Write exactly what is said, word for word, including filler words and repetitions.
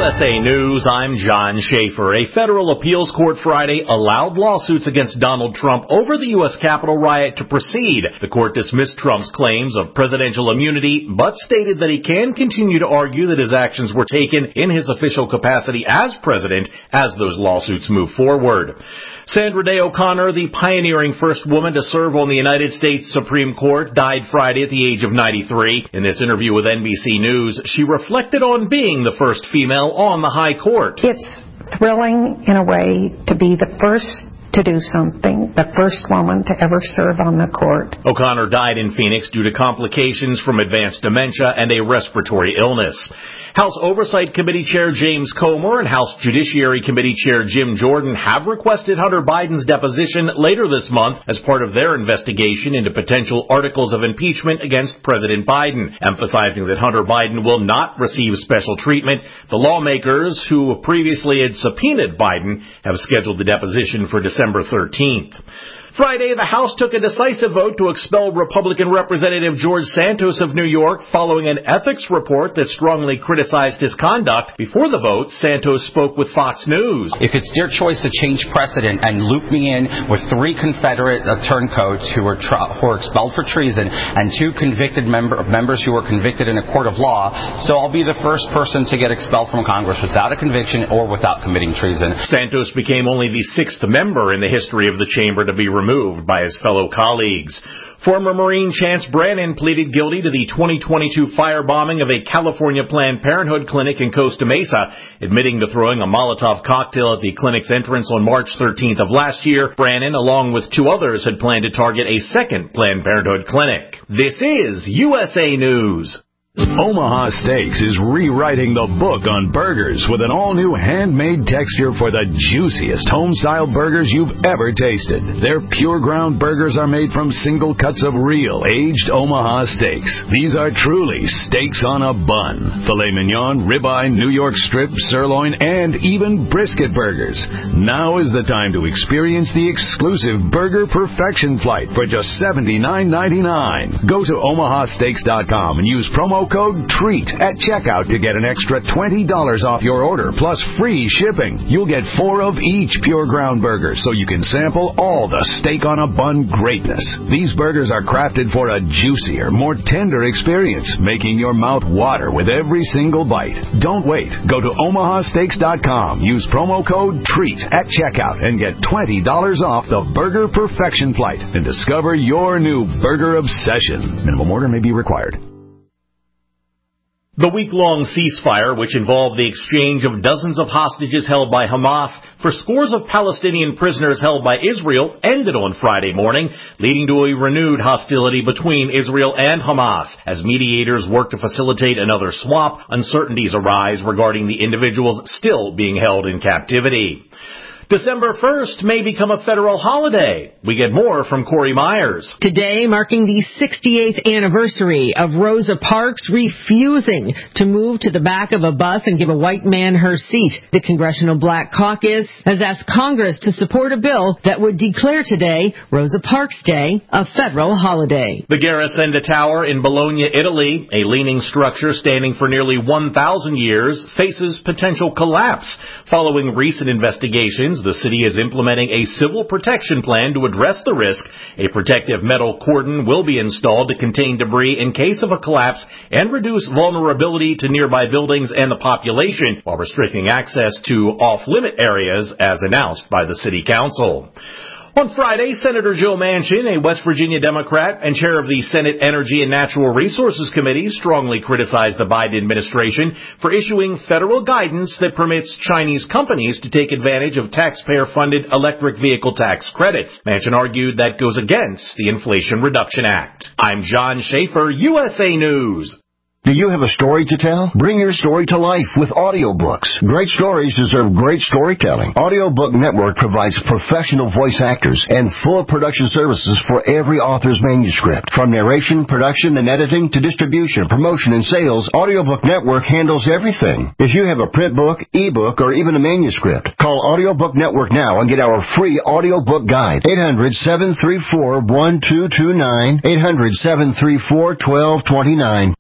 S A News, I'm John Schaefer. A federal appeals court Friday allowed lawsuits against Donald Trump over the U S Capitol riot to proceed. The court dismissed Trump's claims of presidential immunity, but stated that he can continue to argue that his actions were taken in his official capacity as president as those lawsuits move forward. Sandra Day O'Connor, the pioneering first woman to serve on the United States Supreme Court, died Friday at the age of ninety-three. In this interview with N B C News, she reflected on being the first female on the high court. It's thrilling in a way to be the first to do something, the first woman to ever serve on the court. O'Connor died in Phoenix due to complications from advanced dementia and a respiratory illness. House Oversight Committee Chair James Comer and House Judiciary Committee Chair Jim Jordan have requested Hunter Biden's deposition later this month as part of their investigation into potential articles of impeachment against President Biden. Emphasizing that Hunter Biden will not receive special treatment, the lawmakers who previously had subpoenaed Biden have scheduled the deposition for December thirteenth. Friday, the House took a decisive vote to expel Republican Representative George Santos of New York following an ethics report that strongly criticized his conduct. Before the vote, Santos spoke with Fox News. If it's their choice to change precedent and loop me in with three Confederate uh, turncoats who were, tra- who were expelled for treason and two convicted member- members who were convicted in a court of law, so I'll be the first person to get expelled from Congress without a conviction or without committing treason. Santos became only the sixth member in the history of the chamber to be removed. removed by his fellow colleagues. Former Marine Chance Brannon pleaded guilty to the twenty twenty-two firebombing of a California Planned Parenthood clinic in Costa Mesa, admitting to throwing a Molotov cocktail at the clinic's entrance on March thirteenth of last year. Brannon, along with two others, had planned to target a second Planned Parenthood clinic. This is U S A News. Omaha Steaks is rewriting the book on burgers with an all-new handmade texture for the juiciest home-style burgers you've ever tasted. Their pure ground burgers are made from single cuts of real, aged Omaha steaks. These are truly steaks on a bun. Filet mignon, ribeye, New York strip, sirloin, and even brisket burgers. Now is the time to experience the exclusive Burger Perfection Flight for just seventy-nine ninety-nine. Go to omaha steaks dot com and use promo code TREAT at checkout to get an extra twenty dollars off your order, plus free shipping. You'll get four of each pure ground burger, so you can sample all the steak on a bun greatness. These burgers are crafted for a juicier, more tender experience, making your mouth water with every single bite. Don't wait. Go to omaha steaks dot com. Use promo code TREAT at checkout and get twenty dollars off the Burger Perfection Flight and discover your new burger obsession. Minimum order may be required. The week-long ceasefire, which involved the exchange of dozens of hostages held by Hamas for scores of Palestinian prisoners held by Israel, ended on Friday morning, leading to a renewed hostility between Israel and Hamas. As mediators work to facilitate another swap, uncertainties arise regarding the individuals still being held in captivity. December first may become a federal holiday. We get more from Corey Myers. Today marking the sixty-eighth anniversary of Rosa Parks refusing to move to the back of a bus and give a white man her seat. The Congressional Black Caucus has asked Congress to support a bill that would declare today, Rosa Parks Day, a federal holiday. The Garisenda Tower in Bologna, Italy, a leaning structure standing for nearly one thousand years, faces potential collapse. Following recent investigations, the city is implementing a civil protection plan to address the risk. A protective metal cordon will be installed to contain debris in case of a collapse and reduce vulnerability to nearby buildings and the population, while restricting access to off-limit areas as announced by the city council. On Friday, Senator Joe Manchin, a West Virginia Democrat and chair of the Senate Energy and Natural Resources Committee, strongly criticized the Biden administration for issuing federal guidance that permits Chinese companies to take advantage of taxpayer-funded electric vehicle tax credits. Manchin argued that goes against the Inflation Reduction Act. I'm John Schaefer, U S A News. Do you have a story to tell? Bring your story to life with audiobooks. Great stories deserve great storytelling. Audiobook Network provides professional voice actors and full production services for every author's manuscript. From narration, production, and editing to distribution, promotion, and sales, Audiobook Network handles everything. If you have a print book, ebook, or even a manuscript, call Audiobook Network now and get our free audiobook guide. eight hundred, seven three four, one two two nine, eight hundred, seven three four, one two two nine.